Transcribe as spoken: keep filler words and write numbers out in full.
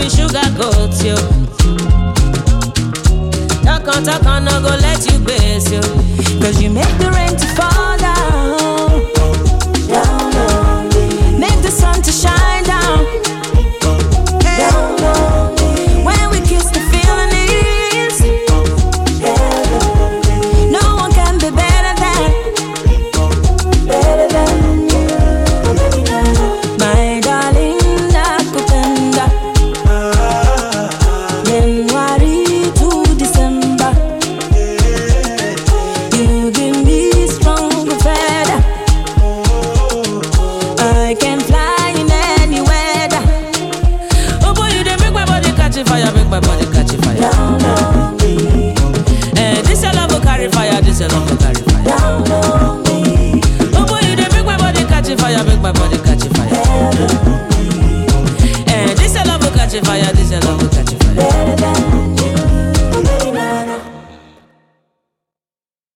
be sugar coat you. Talk on, talk on, no go let you base you. Cause you make the rain to fall down, down on me. Make the sun to shine down, down on me. When we kiss the feeling is, no one can be better than, better than you. My darling, nakupenda January to December. You give me strong feather. I can fly in any weather. Oh boy, you dey make my body catch fire, make my body catch fire. Down on me. Eh, this your love will carry fire, this your love will carry fire. Down on me. Oh boy, you dey make my body catch fire, make my body catch fire. Eh, this your love will catch fire, this your love will